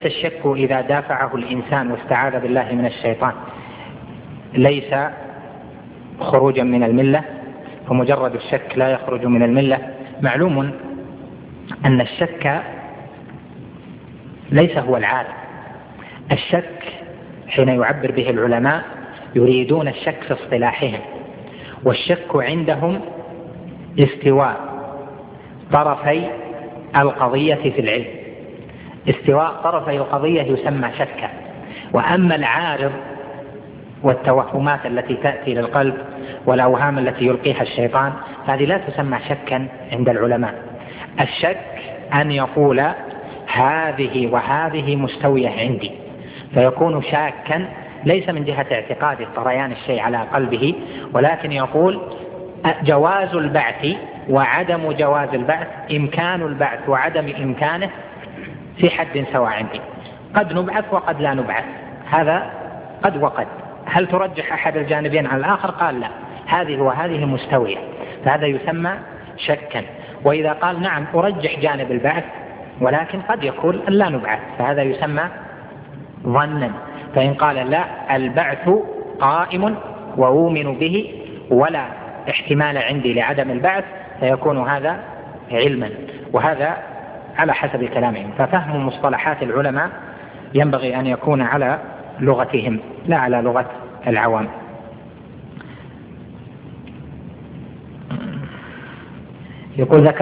الشك إذا دافعه الإنسان واستعاذ بالله من الشيطان ليس خروجا من الملة، فمجرد الشك لا يخرج من الملة. معلوم أن الشك ليس هو العارض. الشك حين يعبر به العلماء يريدون الشك في اصطلاحهم، والشك عندهم استواء طرفي القضية في العلم. استواء طرفي القضية يسمى شكا، وأما العارض والتوهمات التي تأتي للقلب والأوهام التي يلقيها الشيطان هذه لا تسمى شكا عند العلماء. الشك أن يقول هذه وهذه مستوية عندي، فيكون شاكا ليس من جهة اعتقاد طريان الشيء على قلبه، ولكن يقول جواز البعث وعدم جواز البعث، إمكان البعث وعدم إمكانه في حد سواء عندي، قد نبعث وقد لا نبعث، هذا قد وقد، هل ترجح أحد الجانبين على الآخر؟ قال لا، هذه وهذه مستوية، فهذا يسمى شكا. وإذا قال نعم أرجح جانب البعث ولكن قد يقول أن لا نبعث، فهذا يسمى ظنا. فإن قال لا البعث قائم وأؤمن به ولا احتمال عندي لعدم البعث، فيكون هذا علما، وهذا على حسب كلامهم. ففهم مصطلحات العلماء ينبغي أن يكون على لغتهم لا على لغة العوام. يقول